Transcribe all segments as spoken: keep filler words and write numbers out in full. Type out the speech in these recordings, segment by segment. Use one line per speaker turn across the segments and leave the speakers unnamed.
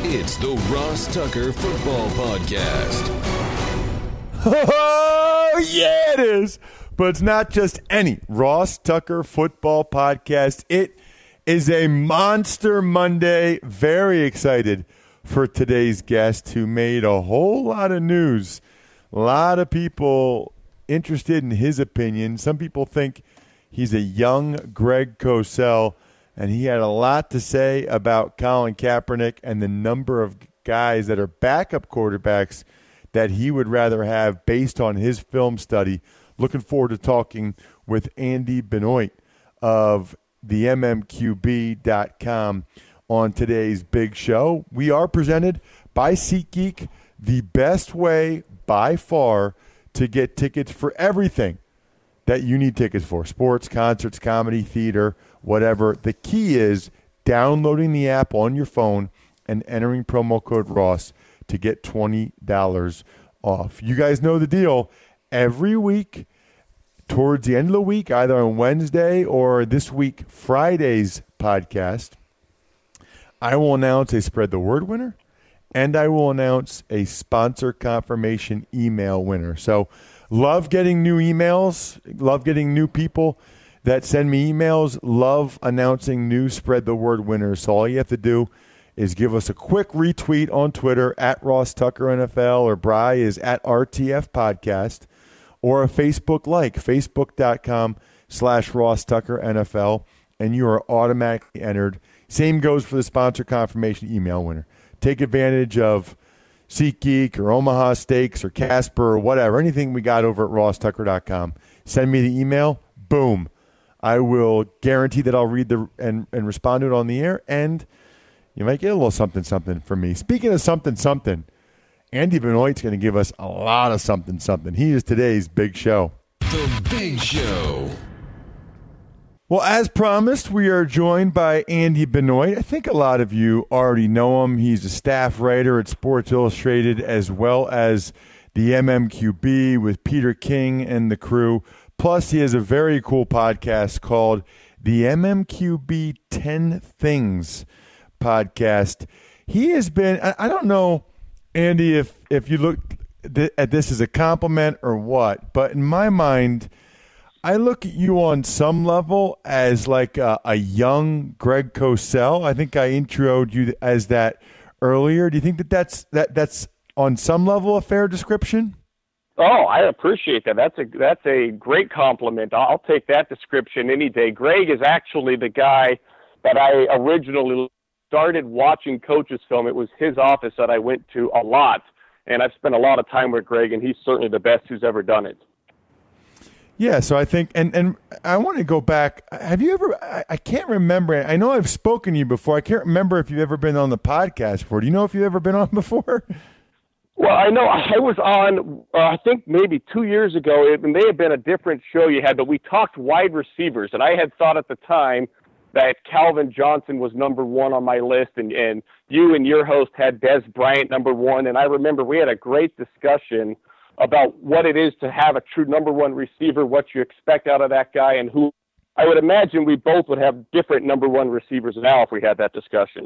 It's the Ross Tucker Football Podcast.
Oh, yeah, it is. But it's not just any Ross Tucker Football Podcast. It is a Monster Monday. Very excited for today's guest who made a whole lot of news. A lot of people interested in his opinion. Some people think he's a young Greg Cosell, and he had a lot to say about Colin Kaepernick and the number of guys that are backup quarterbacks that he would rather have based on his film study. Looking forward to talking with Andy Benoit of the M M Q B dot com on today's big show. We are presented by SeatGeek, the best way by far to get tickets for everything that you need tickets for: sports, concerts, comedy, theater, whatever. The key is downloading the app on your phone and entering promo code Ross to get twenty dollars off. You guys know the deal. Every week, towards the end of the week, either on Wednesday or this week, Friday's podcast, I will announce a Spread the Word winner, and I will announce a sponsor confirmation email winner. So love getting new emails, love getting new people that send me emails, love announcing new Spread the Word winners. So all you have to do is give us a quick retweet on Twitter at Ross Tucker N F L, or Bry is at R T F Podcast, or a Facebook like, facebook.com slash Ross Tucker NFL, and you are automatically entered. Same goes for the sponsor confirmation email winner. Take advantage of SeatGeek or Omaha Steaks or Casper or whatever, anything we got over at ross tucker dot com. Send me the email, boom. I will guarantee that I'll read the and, and respond to it on the air, and you might get a little something something from me. Speaking of something something, Andy Benoit's going to give us a lot of something something. He is today's big show.
The Big Show.
Well, as promised, we are joined by Andy Benoit. I think a lot of you already know him. He's a staff writer at Sports Illustrated, as well as the M M Q B with Peter King and the crew. Plus, he has a very cool podcast called the M M Q B ten Things podcast. He has been, I, I don't know, Andy, if, if you look th- at this as a compliment or what, but in my mind, I look at you on some level as like a, a young Greg Cosell. I think I introed you as that earlier. Do you think that that's, that, that's on some level a fair description?
Oh, I appreciate that. That's a that's a great compliment. I'll take that description any day. Greg is actually the guy that I originally started watching coaches film. It was his office that I went to a lot, and I've spent a lot of time with Greg, and he's certainly the best who's ever done it.
Yeah, so I think, and, and I want to go back. Have you ever, I, I can't remember, I know I've spoken to you before. I can't remember if you've ever been on the podcast before. Do you know if you've ever been on before?
Well, I know I was on, uh, I think maybe two years ago. It may have been a different show you had, but we talked wide receivers, and I had thought at the time that Calvin Johnson was number one on my list, and, and you and your host had Des Bryant number one, and I remember we had a great discussion about what it is to have a true number one receiver, what you expect out of that guy, and who I would imagine we both would have different number one receivers now if we had that discussion.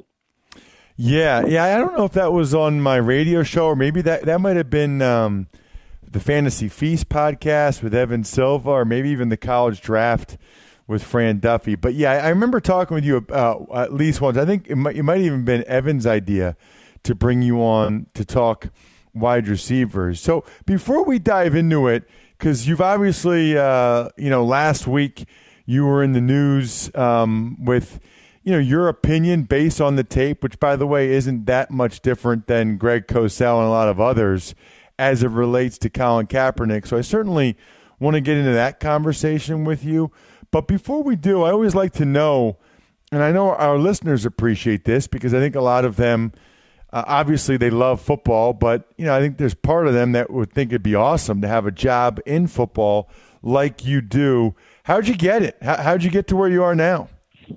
Yeah, yeah. I don't know if that was on my radio show, or maybe that, that might have been um, the Fantasy Feast podcast with Evan Silva, or maybe even the College Draft with Fran Duffy. But yeah, I remember talking with you uh, at least once. I think it might, it might have even been Evan's idea to bring you on to talk wide receivers. So before we dive into it, because you've obviously, uh, you know, last week you were in the news um, with, you know, your opinion based on the tape, which, by the way, isn't that much different than Greg Cosell and a lot of others as it relates to Colin Kaepernick. So I certainly want to get into that conversation with you. But before we do, I always like to know, and I know our listeners appreciate this because I think a lot of them, uh, obviously they love football, but, you know, I think there's part of them that would think it'd be awesome to have a job in football like you do. How'd you get it? How, how'd you get to where you are now?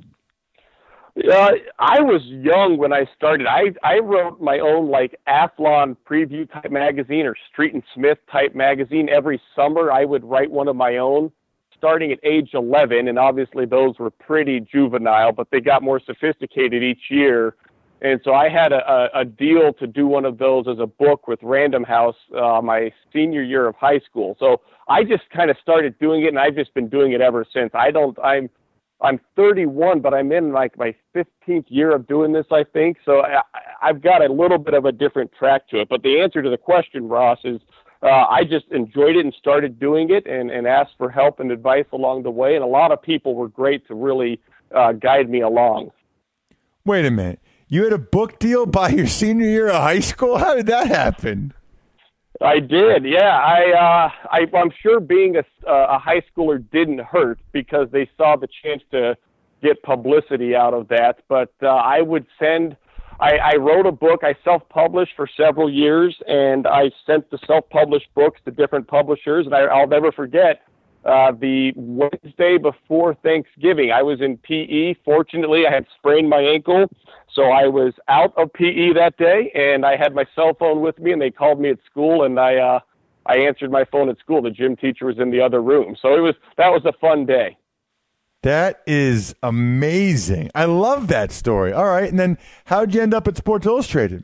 Uh, I was young when I started. I, I wrote my own like Athlon preview type magazine or Street and Smith type magazine. Every summer I would write one of my own starting at age eleven. And obviously those were pretty juvenile, but they got more sophisticated each year. And so I had a, a deal to do one of those as a book with Random House uh, my senior year of high school. So I just kind of started doing it, and I've just been doing it ever since. I don't, I'm, I'm thirty-one, but I'm in like my fifteenth year of doing this, I think. So I, I've got a little bit of a different track to it. But the answer to the question, Ross, is uh, I just enjoyed it and started doing it and, and asked for help and advice along the way. And a lot of people were great to really uh, guide me along.
Wait a minute. You had a book deal by your senior year of high school? How did that happen?
I did, yeah. I, uh, I, I'm sure being a, a high schooler didn't hurt because they saw the chance to get publicity out of that. But uh, I would send, I, I wrote a book. I self-published for several years, and I sent the self-published books to different publishers. And I, I'll never forget uh, the Wednesday before Thanksgiving. I was in P E. Fortunately, I had sprained my ankle. So I was out of P E that day, and I had my cell phone with me, and they called me at school, and I uh, I answered my phone at school. The gym teacher was in the other room. So it was that was a fun day.
That is amazing. I love that story. All right, and then how'd you end up at Sports Illustrated?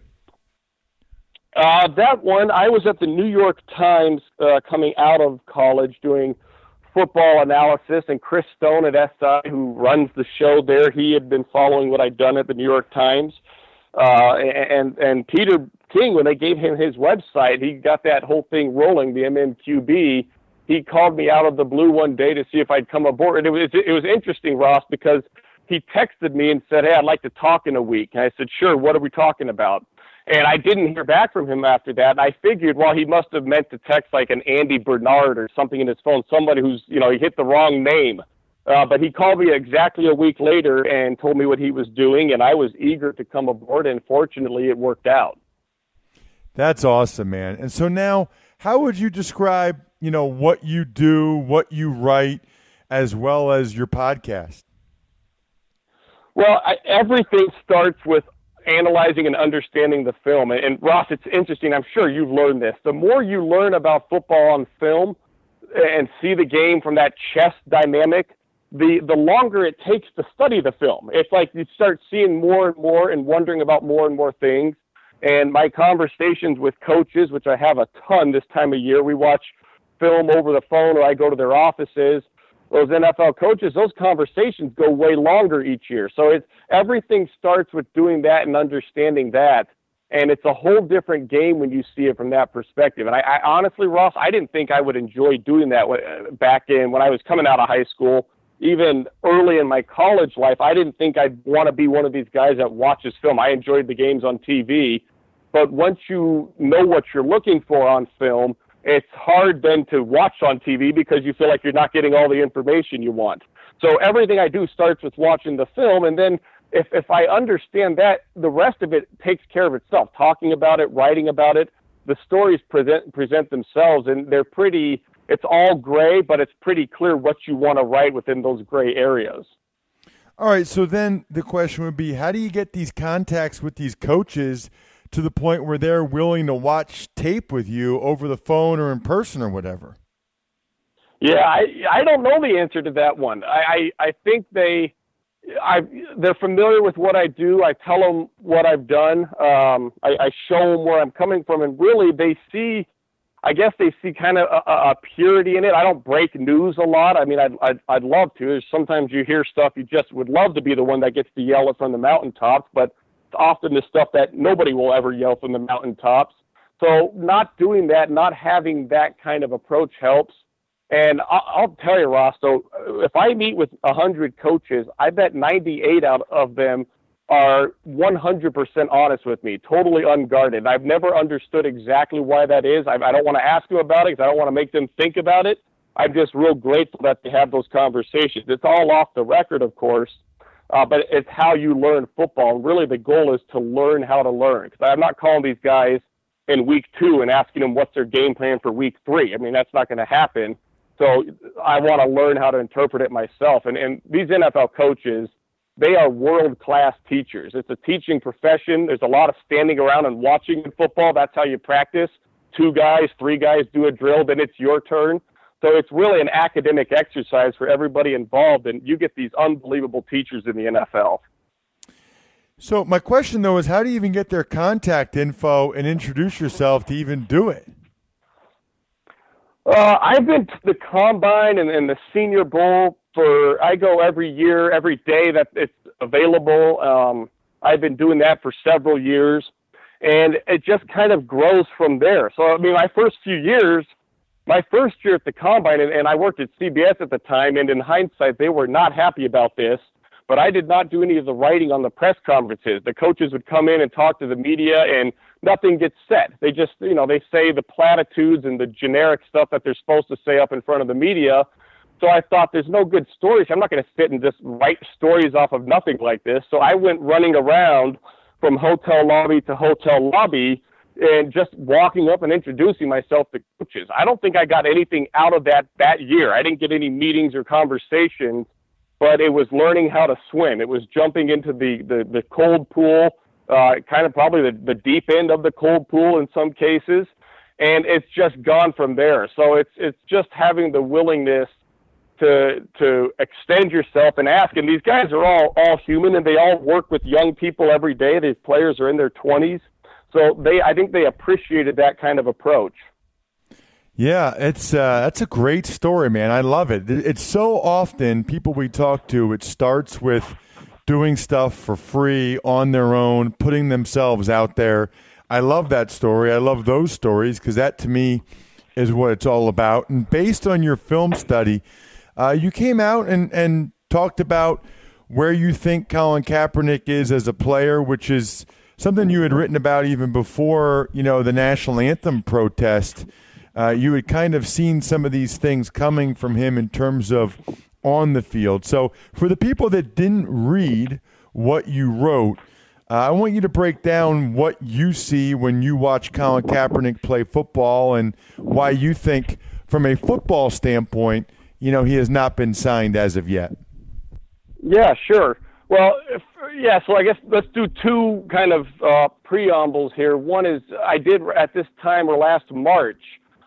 Uh, that one, I was at the New York Times uh, coming out of college doing football analysis, and Chris Stone at S I, who runs the show there, he had been following what I'd done at the New York Times. Uh, and, and Peter King, when they gave him his website, he got that whole thing rolling, the M M Q B. He called me out of the blue one day to see if I'd come aboard. And it was, it was interesting, Ross, because he texted me and said, hey, I'd like to talk in a week. And I said, sure, what are we talking about? And I didn't hear back from him after that. And I figured, well, he must have meant to text like an Andy Bernard or something in his phone, somebody who's, you know, he hit the wrong name. Uh, but he called me exactly a week later and told me what he was doing, and I was eager to come aboard, and fortunately it worked out.
That's awesome, man. And so now, how would you describe, you know, what you do, what you write, as well as your podcast?
Well, I, everything starts with analyzing and understanding the film. And, and Ross, it's interesting. I'm sure you've learned this. The more you learn about football on film and see the game from that chess dynamic, the, the longer it takes to study the film. It's like you start seeing more and more and wondering about more and more things. And my conversations with coaches, which I have a ton this time of year, we watch film over the phone or I go to their offices. Those N F L coaches, those conversations go way longer each year. So it's, everything starts with doing that and understanding that. And it's a whole different game when you see it from that perspective. And I, I honestly, Ross, I didn't think I would enjoy doing that back in when I was coming out of high school. Even early in my college life, I didn't think I'd want to be one of these guys that watches film. I enjoyed the games on T V. But once you know what you're looking for on film, it's hard then to watch on T V because you feel like you're not getting all the information you want. So everything I do starts with watching the film, and then if, if I understand that, the rest of it takes care of itself. Talking about it, writing about it, the stories present present themselves, and they're pretty, it's all gray, but it's pretty clear what you want to write within those gray areas.
All right, so then the question would be, how do you get these contacts with these coaches to the point where they're willing to watch tape with you over the phone or in person or whatever?
Yeah, I I don't know the answer to that one. I, I, I think they I they're familiar with what I do. I tell them what I've done. Um, I, I show them where I'm coming from, and really they see, I guess they see kind of a, a purity in it. I don't break news a lot. I mean, I'd, I'd, I'd love to. There's sometimes you hear stuff you just would love to be the one that gets to yell it from the mountaintops, but often the stuff that nobody will ever yell from the mountaintops. So not doing that, not having that kind of approach helps. And I'll, I'll tell you, Ross, so if I meet with one hundred coaches, I bet ninety-eight out of them are one hundred percent honest with me, totally unguarded. I've never understood exactly why that is. I, I don't want to ask them about it because I don't want to make them think about it. I'm just real grateful that they have those conversations. It's all off the record, of course. Uh, but it's how you learn football. And really the goal is to learn how to learn. Because I'm not calling these guys in week two and asking them what's their game plan for week three. I mean, that's not going to happen. So I want to learn how to interpret it myself. And, and these N F L coaches, they are world-class teachers. It's a teaching profession. There's a lot of standing around and watching in football. That's how you practice. Two guys, three guys do a drill, then it's your turn. So it's really an academic exercise for everybody involved, and you get these unbelievable teachers in the N F L.
So my question, though, is how do you even get their contact info and introduce yourself to even do it?
Uh, I've been to the Combine and, and the Senior Bowl for, I go every year, every day that it's available. Um, I've been doing that for several years, and it just kind of grows from there. So, I mean, my first few years, my first year at the Combine, and, and I worked at C B S at the time, and in hindsight, they were not happy about this, but I did not do any of the writing on the press conferences. The coaches would come in and talk to the media, and nothing gets said. They just, you know, they say the platitudes and the generic stuff that they're supposed to say up in front of the media. So I thought there's no good stories. I'm not going to sit and just write stories off of nothing like this. So I went running around from hotel lobby to hotel lobby and just walking up and introducing myself to coaches. I don't think I got anything out of that that year. I didn't get any meetings or conversations, but it was learning how to swim. It was jumping into the, the, the cold pool, uh, kind of probably the, the deep end of the cold pool in some cases, and it's just gone from there. So it's it's just having the willingness to to extend yourself and ask. And these guys are all, all human, and they all work with young people every day. These players are in their twenties. So they I think they appreciated that kind of approach.
Yeah, it's uh, that's a great story, man. I love it. It's so often people we talk to, it starts with doing stuff for free on their own, putting themselves out there. I love that story. I love those stories because that, to me, is what it's all about. And based on your film study, uh, you came out and, and talked about where you think Colin Kaepernick is as a player, which is something you had written about even before, you know, the national anthem protest. Uh, you had kind of seen some of these things coming from him in terms of on the field. So for the people that didn't read what you wrote, uh, I want you to break down what you see when you watch Colin Kaepernick play football and why you think, from a football standpoint, you know, he has not been signed as of yet.
Yeah, sure. Well, if, yeah, so I guess let's do two kind of uh, preambles here. One is I did at this time or last March,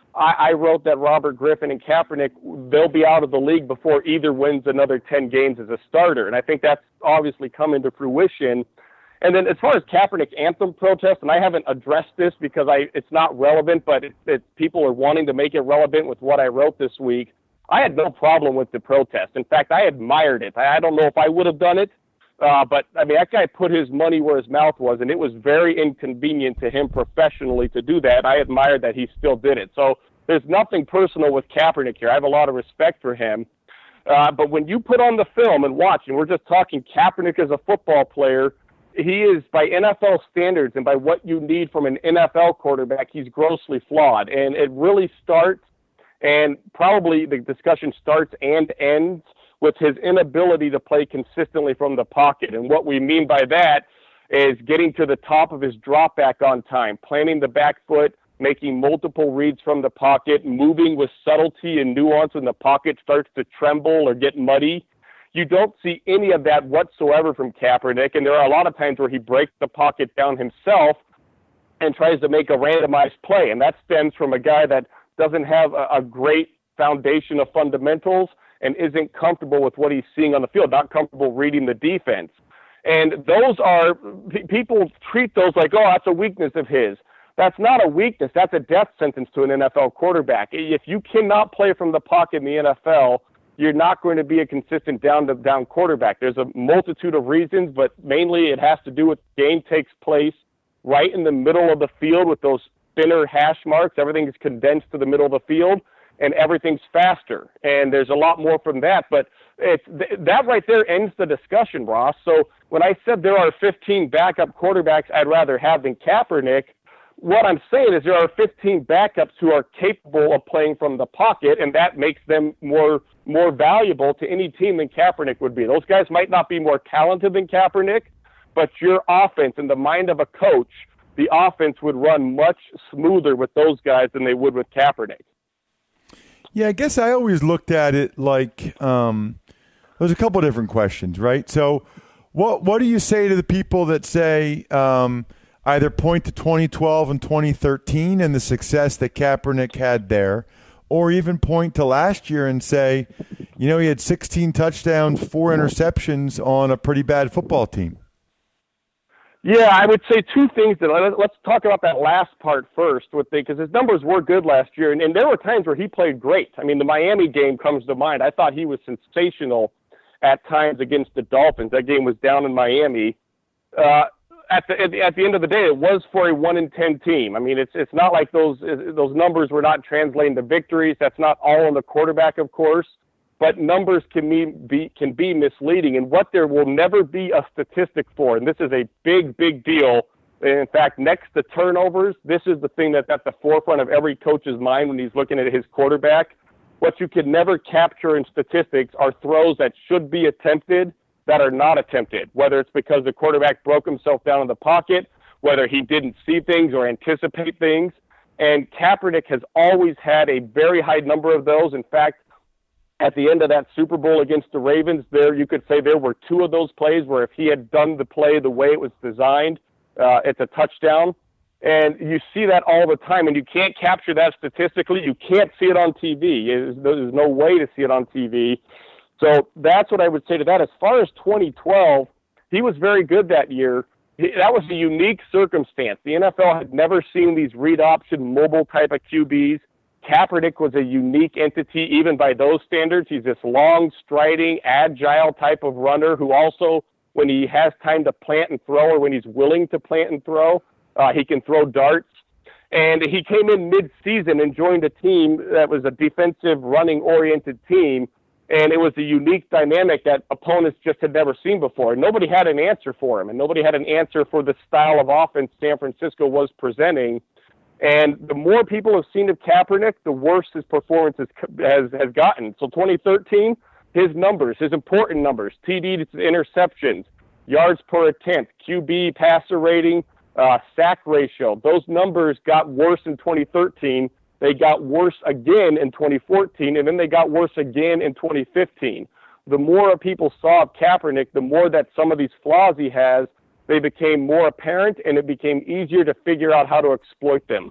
I wrote that Robert Griffin and Kaepernick, they'll be out of the league before either wins another ten games as a starter. And I think that's obviously come into fruition. And then as far as Kaepernick anthem protest, and I haven't addressed this because I it's not relevant, but it, it, people are wanting to make it relevant with what I wrote this week. I had no problem with the protest. In fact, I admired it. I, I don't know if I would have done it, uh, but I mean, that guy put his money where his mouth was, and it was very inconvenient to him professionally to do that. I admired that he still did it. So there's nothing personal with Kaepernick here. I have a lot of respect for him. Uh, but when you put on the film and watch, and we're just talking Kaepernick as a football player, he is, by N F L standards and by what you need from an N F L quarterback, he's grossly flawed. And it really starts, and probably the discussion starts and ends with his inability to play consistently from the pocket. And what we mean by that is getting to the top of his drop back on time, planting the back foot, making multiple reads from the pocket, moving with subtlety and nuance when the pocket starts to tremble or get muddy. You don't see any of that whatsoever from Kaepernick, and there are a lot of times where he breaks the pocket down himself and tries to make a randomized play, and that stems from a guy that doesn't have a, a great foundation of fundamentals and isn't comfortable with what he's seeing on the field, not comfortable reading the defense. And those are, people treat those like, oh, that's a weakness of his. That's not a weakness. That's a death sentence to an N F L quarterback. If you cannot play from the pocket in the N F L, you're not going to be a consistent down-to-down quarterback. There's a multitude of reasons, but mainly it has to do with the game takes place right in the middle of the field with those thinner hash marks. Everything is condensed to the middle of the field, and everything's faster. And there's a lot more from that. But it's, that right there ends the discussion, Ross. So when I said there are fifteen backup quarterbacks I'd rather have than Kaepernick, what I'm saying is there are fifteen backups who are capable of playing from the pocket, and that makes them more more valuable to any team than Kaepernick would be. Those guys might not be more talented than Kaepernick, but your offense, in the mind of a coach, the offense would run much smoother with those guys than they would with Kaepernick.
Yeah, I guess I always looked at it like um, there's a couple of different questions, right? So what what do you say to the people that say um, – either point to twenty twelve and twenty thirteen and the success that Kaepernick had there, or even point to last year and say, you know, he had sixteen touchdowns, four interceptions on a pretty bad football team?
Yeah, I would say two things. That let's talk about that last part first, with because his numbers were good last year, and, and there were times where he played great. I mean, the Miami game comes to mind. I thought he was sensational at times against the Dolphins. That game was down in Miami. Uh, at the at the, at the end of the day, it was for a one in ten team. I mean, it's it's not like those those numbers were not translating to victories. That's not all on the quarterback, of course. But numbers can be, be can be misleading, and what there will never be a statistic for, and this is a big, big deal. In fact, next to turnovers, this is the thing that's at the forefront of every coach's mind when he's looking at his quarterback. What you can never capture in statistics are throws that should be attempted that are not attempted, whether it's because the quarterback broke himself down in the pocket, whether he didn't see things or anticipate things. And Kaepernick has always had a very high number of those. In fact, at the end of that Super Bowl against the Ravens, there you could say there were two of those plays where if he had done the play the way it was designed, uh, it's a touchdown. And you see that all the time, and you can't capture that statistically. You can't see it on T V. There's no way to see it on T V. So that's what I would say to that. As far as twenty twelve, he was very good that year. That was a unique circumstance. The N F L had never seen these read option mobile type of Q Bs. Kaepernick was a unique entity, even by those standards. He's this long, striding, agile type of runner who also, when he has time to plant and throw, or when he's willing to plant and throw, uh, he can throw darts. And he came in mid-season and joined a team that was a defensive, running-oriented team, and it was a unique dynamic that opponents just had never seen before. Nobody had an answer for him, and nobody had an answer for the style of offense San Francisco was presenting. And the more people have seen of Kaepernick, the worse his performance has, has has gotten. So twenty thirteen, his numbers, his important numbers, T D to interceptions, yards per attempt, Q B passer rating, uh, sack ratio, those numbers got worse in twenty thirteen. They got worse again in twenty fourteen, and then they got worse again in twenty fifteen. The more people saw of Kaepernick, the more that some of these flaws he has, they became more apparent, and it became easier to figure out how to exploit them.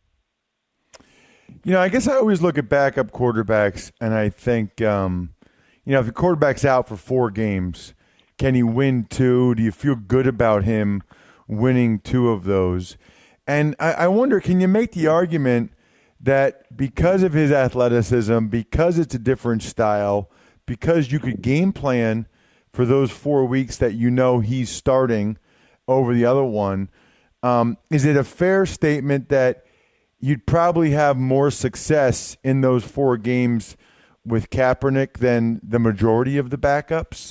You know, I guess I always look at backup quarterbacks, and I think, um, you know, if the quarterback's out for four games, can he win two? Do you feel good about him winning two of those? And I, I wonder, can you make the argument that because of his athleticism, because it's a different style, because you could game plan for those four weeks that you know he's starting over the other one, um, is it a fair statement that you'd probably have more success in those four games with Kaepernick than the majority of the backups?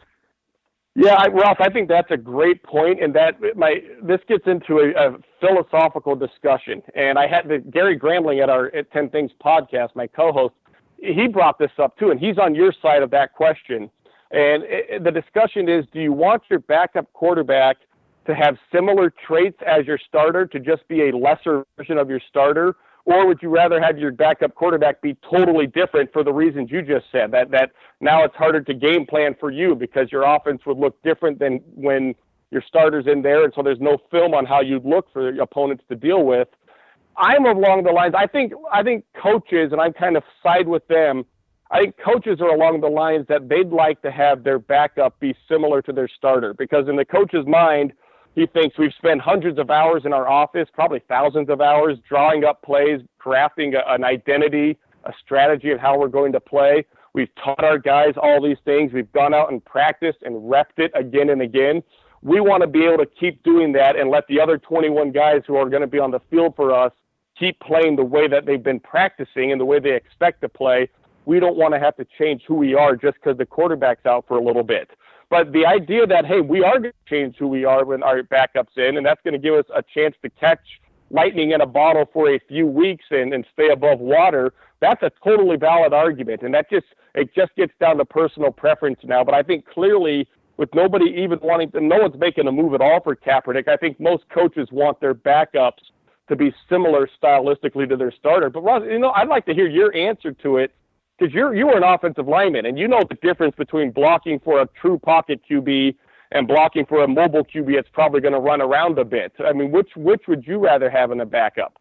Yeah, I, Ralph, I think that's a great point, and that my this gets into a, a philosophical discussion. And I had the, Gary Gramling at our at ten Things podcast, my co-host, he brought this up too, and he's on your side of that question. And it, the discussion is, do you want your backup quarterback to have similar traits as your starter, to just be a lesser version of your starter? Or would you rather have your backup quarterback be totally different for the reasons you just said, that that now it's harder to game plan for you because your offense would look different than when your starter's in there, and so there's no film on how you'd look for your opponents to deal with? I'm along the lines, I think I think coaches, and I kind of side with them, I think coaches are along the lines that they'd like to have their backup be similar to their starter, because in the coach's mind, he thinks we've spent hundreds of hours in our office, probably thousands of hours, drawing up plays, crafting a, an identity, a strategy of how we're going to play. We've taught our guys all these things. We've gone out and practiced and repped it again and again. We want to be able to keep doing that and let the other twenty-one guys who are going to be on the field for us keep playing the way that they've been practicing and the way they expect to play. We don't want to have to change who we are just because the quarterback's out for a little bit. But the idea that, hey, we are going to change who we are when our backup's in, and that's going to give us a chance to catch lightning in a bottle for a few weeks and, and stay above water, that's a totally valid argument. And that just it just gets down to personal preference now. But I think clearly, with nobody even wanting to, no one's making a move at all for Kaepernick, I think most coaches want their backups to be similar stylistically to their starter. But, Ross, you know, I'd like to hear your answer to it, because you're you were an offensive lineman, and you know the difference between blocking for a true pocket Q B and blocking for a mobile Q B that's probably going to run around a bit. I mean, which which would you rather have in a backup?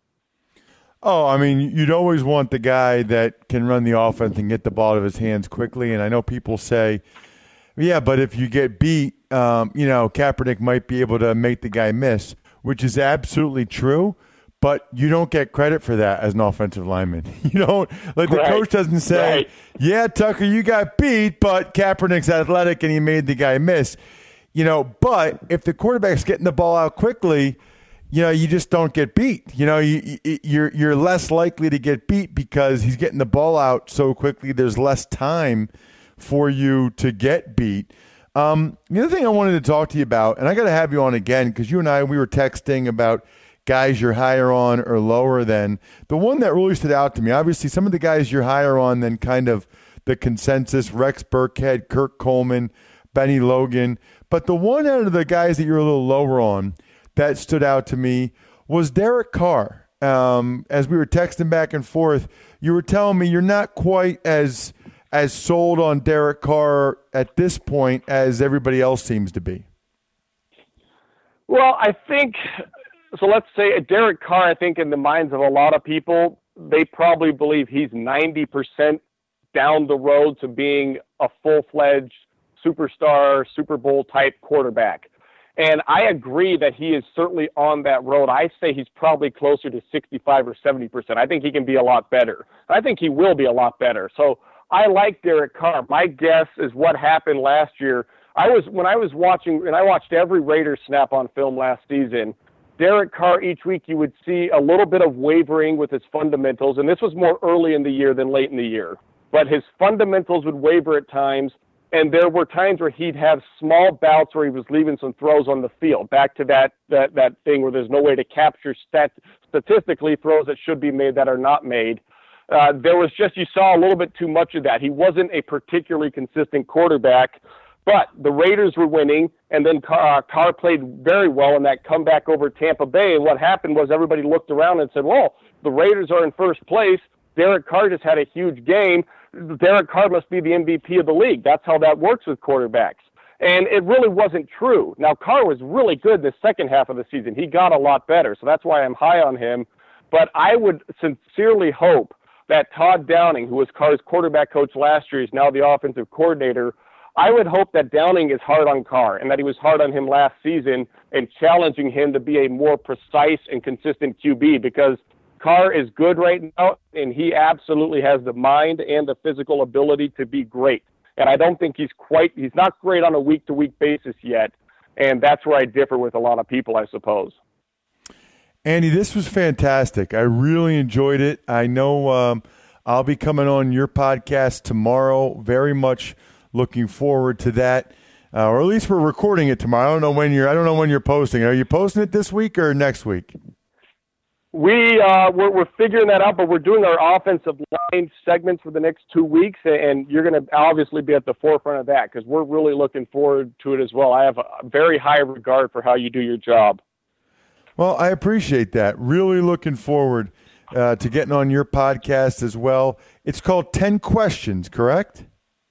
Oh, I mean, you'd always want the guy that can run the offense and get the ball out of his hands quickly. And I know people say Yeah, but if you get beat, um, you know, Kaepernick might be able to make the guy miss, which is absolutely true. But you don't get credit for that as an offensive lineman. You don't, like the
right.
coach doesn't say,
right.
yeah, Tucker, you got beat, but Kaepernick's athletic and he made the guy miss. You know, but if the quarterback's getting the ball out quickly, you know, you just don't get beat. You know, you, you're you're less likely to get beat because he's getting the ball out so quickly. There's less time for you to get beat. Um, the other thing I wanted to talk to you about, and I got to have you on again because you and I, we were texting about guys you're higher on or lower than. The one that really stood out to me, obviously some of the guys you're higher on than kind of the consensus, Rex Burkhead, Kirk Coleman, Benny Logan. But the one out of the guys that you're a little lower on that stood out to me was Derek Carr. Um, as we were texting back and forth, you were telling me you're not quite as as sold on Derek Carr at this point as everybody else seems to be.
Well, I think, so let's say Derek Carr, I think in the minds of a lot of people, they probably believe he's ninety percent down the road to being a full-fledged superstar, Super Bowl type quarterback. And I agree that he is certainly on that road. I say he's probably closer to sixty-five or seventy percent. I think he can be a lot better. I think he will be a lot better. So I like Derek Carr. My guess is what happened last year. I was, when I was watching, and I watched every Raiders snap on film last season, Derek Carr, each week you would see a little bit of wavering with his fundamentals. And this was more early in the year than late in the year. But his fundamentals would waver at times. And there were times where he'd have small bouts where he was leaving some throws on the field. Back to that that, that thing where there's no way to capture stat, statistically throws that should be made that are not made. Uh, there was just, you saw a little bit too much of that. He wasn't a particularly consistent quarterback, but the Raiders were winning, and then Carr, uh, Carr played very well in that comeback over Tampa Bay. And what happened was everybody looked around and said, well, the Raiders are in first place. Derek Carr just had a huge game. Derek Carr must be the M V P of the league. That's how that works with quarterbacks. And it really wasn't true. Now, Carr was really good the second half of the season. He got a lot better, so that's why I'm high on him. But I would sincerely hope that Todd Downing, who was Carr's quarterback coach last year, is now the offensive coordinator. I would hope that Downing is hard on Carr and that he was hard on him last season and challenging him to be a more precise and consistent Q B, because Carr is good right now, and he absolutely has the mind and the physical ability to be great. And I don't think he's quite, he's not great on a week-to-week basis yet. And that's where I differ with a lot of people, I suppose.
Andy, this was fantastic. I really enjoyed it. I know um, I'll be coming on your podcast tomorrow. Very much looking forward to that. Uh, or at least we're recording it tomorrow. I don't know when you're, I don't know when you're posting. Are you posting it this week or next week?
We, uh, we're, we're figuring that out, but we're doing our offensive line segments for the next two weeks, and you're going to obviously be at the forefront of that because we're really looking forward to it as well. I have a very high regard for how you do your job.
Well, I appreciate that. Really looking forward uh, to getting on your podcast as well. It's called ten questions, correct?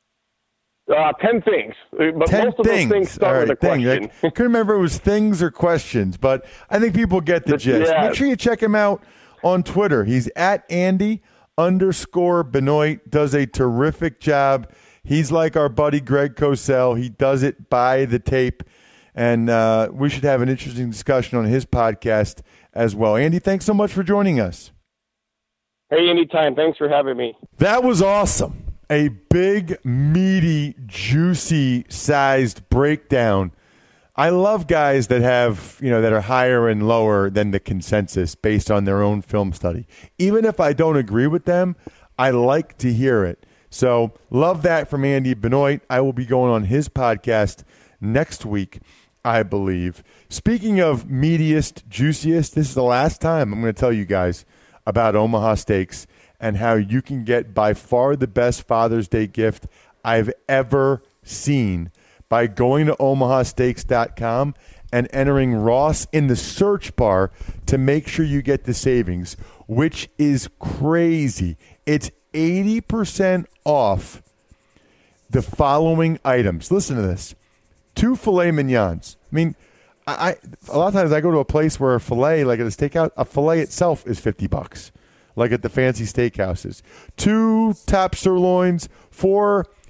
Uh, ten things. But
ten
most of
things.
those things start
All right,
with a
things.
question.
I couldn't remember if it was things or questions, but I think people get the gist.
Yeah.
Make sure you check him out on Twitter. He's at Andy underscore Benoit. Does a terrific job. He's like our buddy Greg Cosell. He does it by the tape. And uh, we should have an interesting discussion on his podcast as well. Andy, thanks so much for joining us.
Hey, anytime. Thanks for having me.
That was awesome. A big, meaty, juicy sized breakdown. I love guys that have, you know, that are higher and lower than the consensus based on their own film study. Even if I don't agree with them, I like to hear it. So love that from Andy Benoit. I will be going on his podcast next week, I believe. Speaking of meatiest, juiciest, this is the last time I'm going to tell you guys about Omaha Steaks and how you can get by far the best Father's Day gift I've ever seen by going to omaha steaks dot com and entering Ross in the search bar to make sure you get the savings, which is crazy. It's eighty percent off the following items. Listen to this. Two filet mignons. I mean, I, I a lot of times I go to a place where a filet, like at a steakhouse, a filet itself is fifty bucks, like at the fancy steakhouses. Two top sirloins, four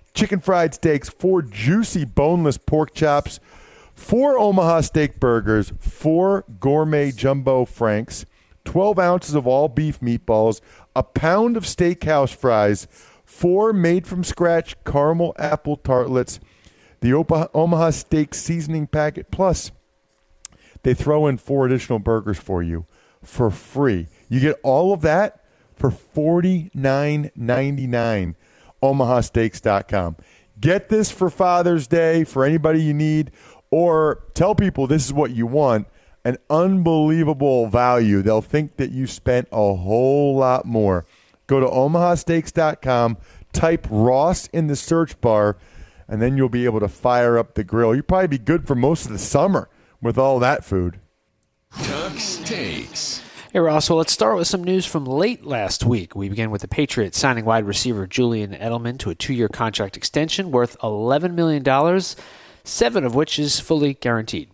chicken fried steaks, four juicy boneless pork chops, four Omaha steak burgers, four gourmet jumbo franks, twelve ounces of all beef meatballs, a pound of steakhouse fries, four made-from-scratch caramel apple tartlets, the Opa- Omaha steak seasoning packet, plus they throw in four additional burgers for you for free. You get all of that for forty-nine ninety-nine. Omaha Steaks dot com. Get this for Father's Day, for anybody you need, or tell people this is what you want. An unbelievable value. They'll think that you spent a whole lot more. Go to Omaha Steaks dot com, type Ross in the search bar, and then you'll be able to fire up the grill. You'll probably be good for most of the summer with all that food.
Tux Takes.
Hey, Ross, well, let's start with some news from late last week. We began with the Patriots signing wide receiver Julian Edelman to a two-year contract extension worth eleven million dollars, seven of which is fully guaranteed.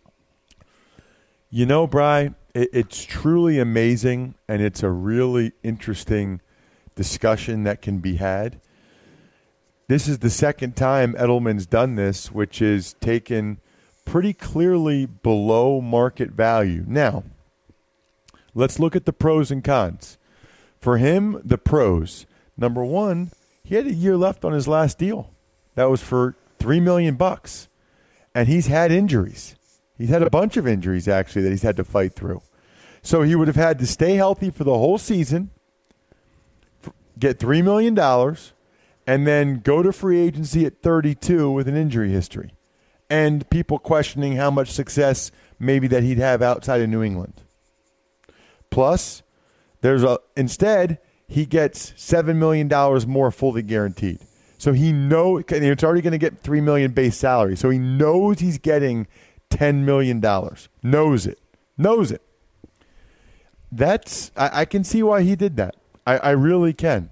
You know, Bri, it, it's truly amazing, and it's a really interesting discussion that can be had. This is the second time Edelman's done this, which is taken pretty clearly below market value. Now, let's look at the pros and cons. For him, the pros. Number one, he had a year left on his last deal. That was for three million bucks, and he's had injuries. He's had a bunch of injuries, actually, that he's had to fight through. So he would have had to stay healthy for the whole season, get three million dollars, and then go to free agency at thirty-two with an injury history. And people questioning how much success maybe that he'd have outside of New England. Plus, there's a instead, he gets seven million dollars more fully guaranteed. So he knows it's already going to get three million dollars base salary. So he knows he's getting ten million dollars. Knows it. Knows it. That's I, I can see why he did that. I, I really can.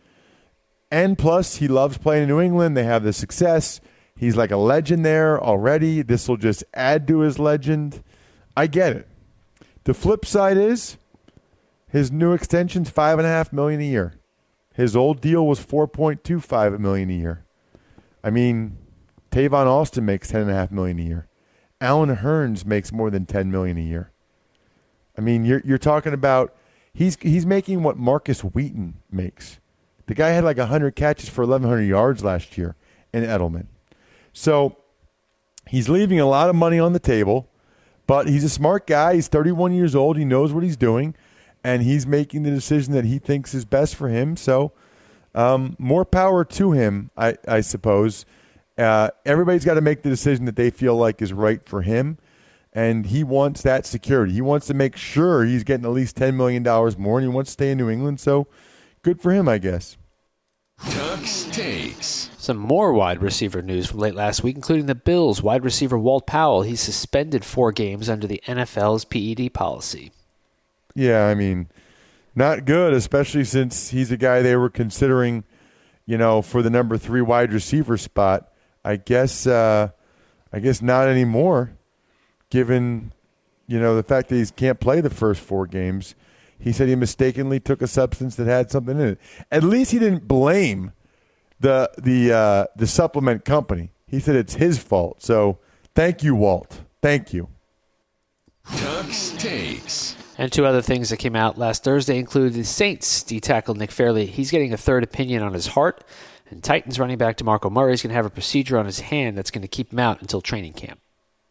And plus, he loves playing in New England. They have the success. He's like a legend there already. This will just add to his legend. I get it. The flip side is his new extension's five and a half million a year. His old deal was four point two five million a year. I mean, Tavon Austin makes ten and a half million a year. Allen Hurns makes more than ten million a year. I mean, you're you're talking about he's he's making what Marcus Wheaton makes. The guy had like one hundred catches for eleven hundred yards last year in Edelman. So he's leaving a lot of money on the table, but he's a smart guy. He's thirty-one years old. He knows what he's doing, and he's making the decision that he thinks is best for him. So um, more power to him, I, I suppose. Uh, everybody's got to make the decision that they feel like is right for him, and he wants that security. He wants to make sure he's getting at least ten million dollars more, and he wants to stay in New England. So good for him, I guess.
Tux Takes.
Some more wide receiver news from late last week, including the Bills wide receiver Walt Powell. He's suspended four games under the N F L's P E D policy.
Yeah, I mean, not good, especially since he's a guy they were considering, you know, for the number three wide receiver spot. I guess, uh, I guess not anymore, given, you know, the fact that he can't play the first four games. He said he mistakenly took a substance that had something in it. At least he didn't blame the the uh, the supplement company. He said it's his fault. So thank you, Walt. Thank you.
Tux Takes.
And two other things that came out last Thursday include the Saints D-tackle Nick Fairley. He's getting a third opinion on his heart. And Titans running back DeMarco Murray is going to have a procedure on his hand that's going to keep him out until training camp.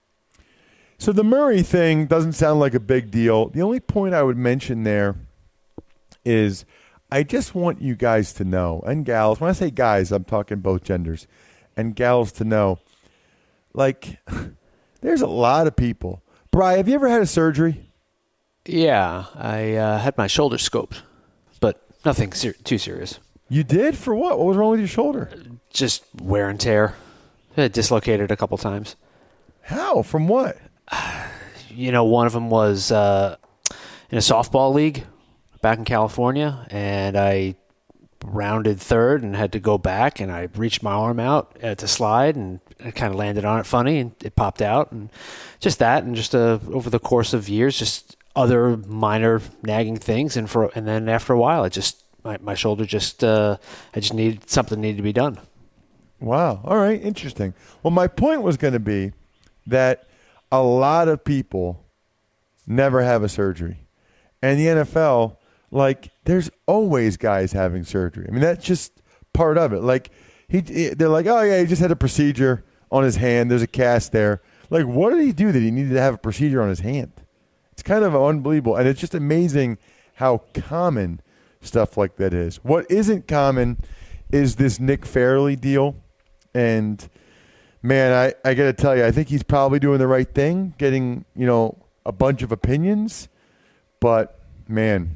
So the Murray thing doesn't sound like a big deal. The only point I would mention there is I just want you guys to know, and gals, when I say guys, I'm talking both genders, and gals to know, like, there's a lot of people. Bri, have you ever had a surgery?
Yeah, I uh, had my shoulder scoped, but nothing ser- too serious.
You did? For what? What was wrong with your shoulder?
Just wear and tear. It dislocated a couple times.
How? From what?
You know, one of them was uh, in a softball league back in California, and I rounded third and had to go back, and I reached my arm out uh, to slide, and I kind of landed on it funny, and it popped out, and just that, and just uh, over the course of years, just other minor nagging things, and for and then after a while, it just my, my shoulder just uh, I just needed something needed to be done.
Wow. All right. Interesting. Well, my point was going to be that a lot of people never have a surgery. And the N F L, like, there's always guys having surgery. I mean, that's just part of it. Like, he, they're like, oh, yeah, he just had a procedure on his hand. There's a cast there. Like, what did he do that he needed to have a procedure on his hand? It's kind of unbelievable. And it's just amazing how common stuff like that is. What isn't common is this Nick Fairley deal. And, man, I, I got to tell you, I think he's probably doing the right thing, getting, you know, a bunch of opinions. But, man,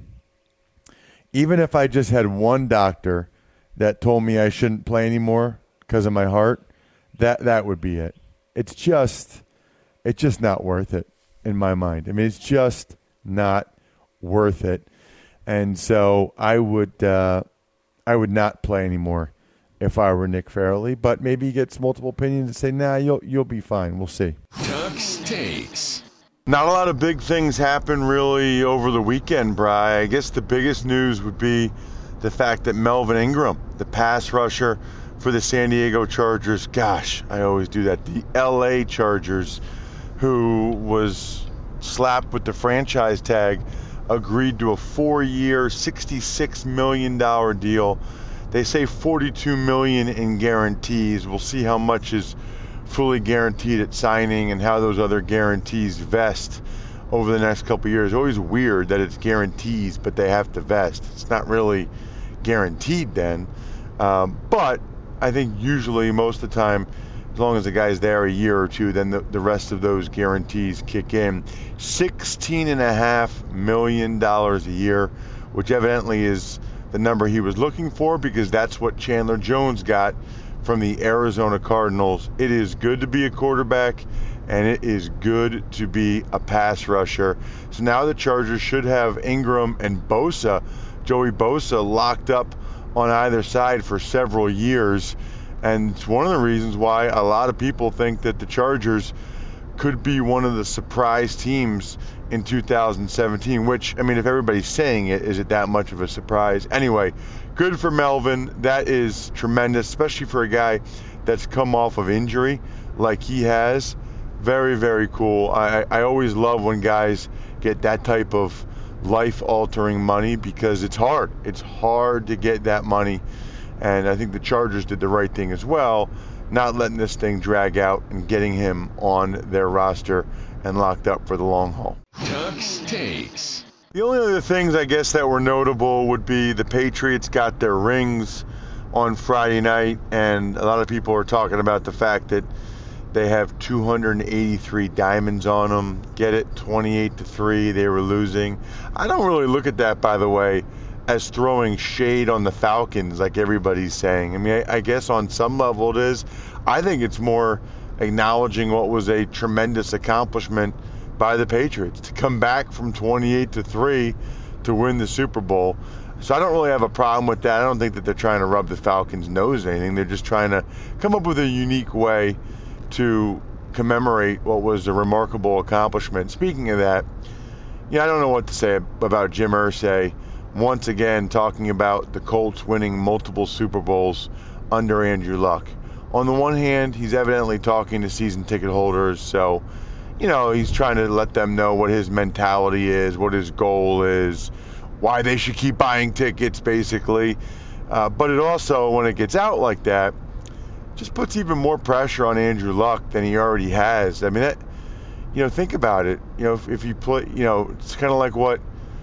even if I just had one doctor that told me I shouldn't play anymore because of my heart, that that would be it. It's just, it's just not worth it in my mind. I mean, it's just not worth it. And so I would, uh, I would not play anymore if I were Nick Fairley. But maybe he gets multiple opinions and say, nah, you'll you'll be fine. We'll see.
Tux Takes.
Not a lot of big things happen really over the weekend, Bri. I guess the biggest news would be the fact that Melvin Ingram, the pass rusher for the San Diego Chargers, gosh, I always do that, the L A Chargers, who was slapped with the franchise tag, agreed to a four-year, sixty-six million dollars deal. They say forty-two million dollars in guarantees. We'll see how much is fully guaranteed at signing and how those other guarantees vest over the next couple of years. It's always weird that it's guarantees, but they have to vest. It's not really guaranteed then. Um, but I think usually most of the time, as long as the guy's there a year or two, then the, the rest of those guarantees kick in. sixteen point five million dollars a year, which evidently is the number he was looking for because that's what Chandler Jones got from the Arizona Cardinals. It is good to be a quarterback, and it is good to be a pass rusher. So now the Chargers should have Ingram and Bosa, Joey Bosa, locked up on either side for several years. And it's one of the reasons why a lot of people think that the Chargers could be one of the surprise teams in two thousand seventeen, which, I mean, if everybody's saying it, is it that much of a surprise? Anyway, good for Melvin. That is tremendous, especially for a guy that's come off of injury like he has. Very, very cool. I, I always love when guys get that type of life-altering money because it's hard. It's hard to get that money. And I think the Chargers did the right thing as well, not letting this thing drag out and getting him on their roster and locked up for the long haul.
Tux Takes.
The only other things, I guess, that were notable would be the Patriots got their rings on Friday night, and a lot of people are talking about the fact that they have two hundred eighty-three diamonds on them. Get it? twenty-eight to three. They were losing. I don't really look at that, by the way, as throwing shade on the Falcons like everybody's saying. I mean, I, I guess on some level it is. I think it's more acknowledging what was a tremendous accomplishment by the Patriots to come back from twenty-eight to three to win the Super Bowl. So I don't really have a problem with that. I don't think that they're trying to rub the Falcons' nose or anything. They're just trying to come up with a unique way to commemorate what was a remarkable accomplishment. Speaking of that, yeah, I don't know what to say about Jim Irsay once again talking about the Colts winning multiple Super Bowls under Andrew Luck. On the one hand, he's evidently talking to season ticket holders, so, you know, he's trying to let them know what his mentality is, what his goal is, why they should keep buying tickets, basically. Uh, but it also, when it gets out like that, just puts even more pressure on Andrew Luck than he already has. I mean, that, you know, think about it. You know, if, if you play, you know, it's kind of like what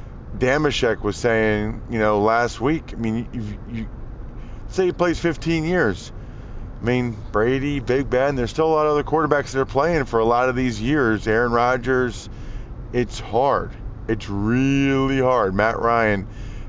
Damashek was saying, you know, last week. I mean, you, you say he plays fifteen years. I mean, Brady, Big Ben, there's still a lot of other quarterbacks that are playing for a lot of these years. Aaron Rodgers, it's hard. It's really hard. Matt Ryan,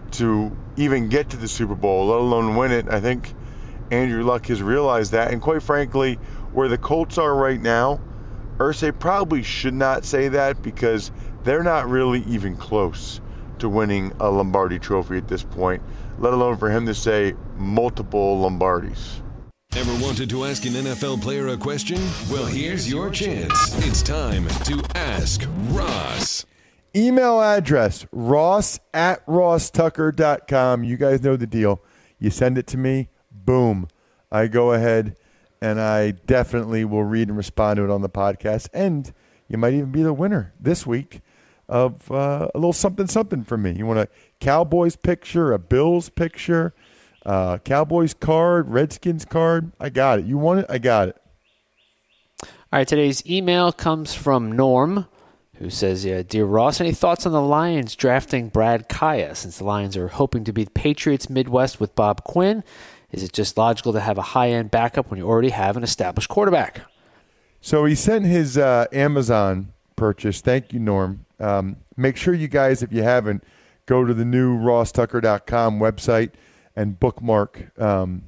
to even get to the Super Bowl, let alone win it. I think Andrew Luck has realized that. And quite frankly, where the Colts are right now, Irsay probably should not say that because they're not really even close to winning a Lombardi trophy at this point, let alone for him to say multiple Lombardis.
Ever wanted to ask an N F L player a question? Well, here's your chance. It's time to Ask Ross.
Email address, ross at ross tucker dot com. You guys know the deal. You send it to me, boom. I go ahead and I definitely will read and respond to it on the podcast. And you might even be the winner this week of uh, a little something something from me. You want a Cowboys picture, a Bills picture, uh, Cowboys card, Redskins card? I got it. You want it? I got it.
All right, today's email comes from Norm, who says, yeah, Dear Ross, any thoughts on the Lions drafting Brad Kaya, since the Lions are hoping to be the Patriots Midwest with Bob Quinn? Is it just logical to have a high-end backup when you already have an established quarterback?
So he sent his uh, Amazon purchase. Thank you, Norm. Um, make sure you guys, if you haven't, go to the new ross tucker dot com website and bookmark um,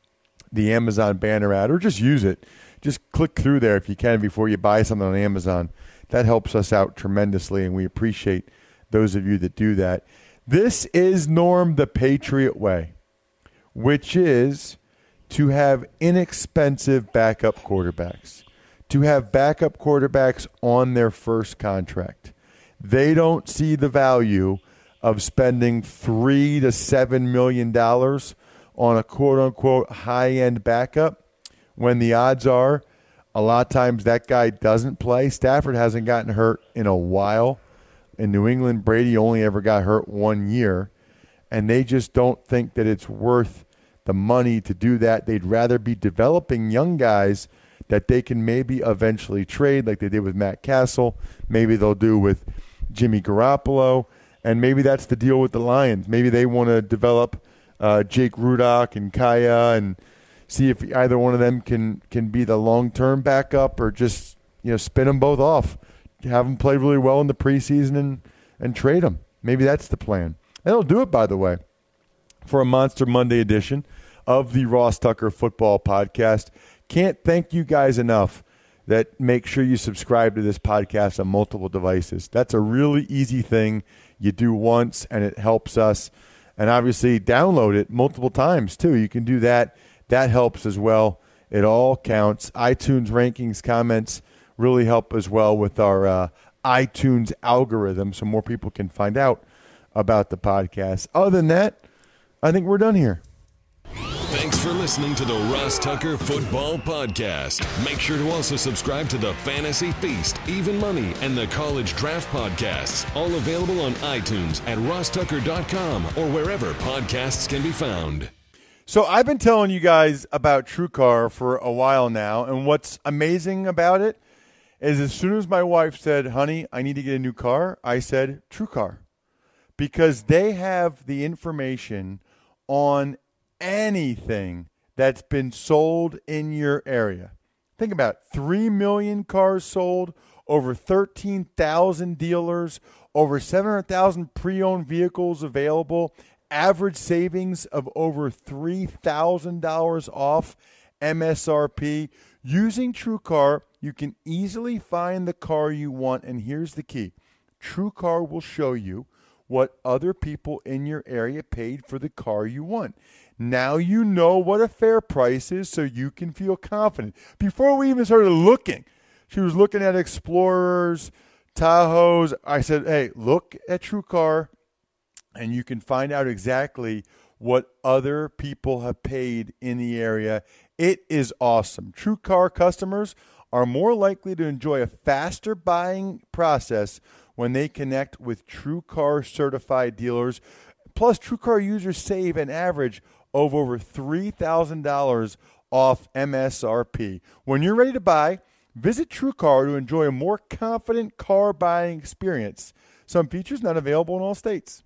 the Amazon banner ad, or just use it. Just click through there if you can before you buy something on Amazon. That helps us out tremendously, and we appreciate those of you that do that. This is, Norm, the Patriot way, which is to have inexpensive backup quarterbacks, to have backup quarterbacks on their first contract. They don't see the value of spending three to seven million dollars on a quote-unquote high-end backup when the odds are a lot of times that guy doesn't play. Stafford hasn't gotten hurt in a while. In New England, Brady only ever got hurt one year. And they just don't think that it's worth the money to do that. They'd rather be developing young guys that they can maybe eventually trade, like they did with Matt Castle. Maybe they'll do with Jimmy Garoppolo. And maybe that's the deal with the Lions. Maybe they want to develop uh, Jake Rudock and Kaya and see if either one of them can, can be the long-term backup, or just, you know, spin them both off, have them play really well in the preseason and, and trade them. Maybe that's the plan. And they'll do it, by the way, for a Monster Monday edition of the Ross Tucker Football Podcast. Can't thank you guys enough that make sure you subscribe to this podcast on multiple devices. That's a really easy thing you do once, and it helps us. And obviously download it multiple times, too. You can do that. That helps as well. It all counts. iTunes rankings, comments really help as well with our uh, iTunes algorithm, so more people can find out about the podcast. Other than that, I think we're done here.
Thanks for listening to the Ross Tucker Football Podcast. Make sure to also subscribe to the Fantasy Feast, Even Money, and the College Draft Podcasts, all available on iTunes at ross tucker dot com or wherever podcasts can be found.
So I've been telling you guys about TrueCar for a while now, and what's amazing about it is as soon as my wife said, honey, I need to get a new car, I said TrueCar, because they have the information on anything that's been sold in your area. Think about it. three million cars sold, over thirteen thousand dealers, over seven hundred thousand pre-owned vehicles available, average savings of over three thousand dollars off M S R P. Using TrueCar, you can easily find the car you want, and here's the key. TrueCar will show you what other people in your area paid for the car you want. Now you know what a fair price is, so you can feel confident. Before we even started looking, she was looking at Explorers, Tahoes. I said, hey, look at TrueCar, and you can find out exactly what other people have paid in the area. It is awesome. TrueCar customers are more likely to enjoy a faster buying process when they connect with TrueCar certified dealers. Plus, TrueCar users save an average of over three thousand dollars off M S R P. When you're ready to buy, visit TrueCar to enjoy a more confident car buying experience. Some features not available in all states.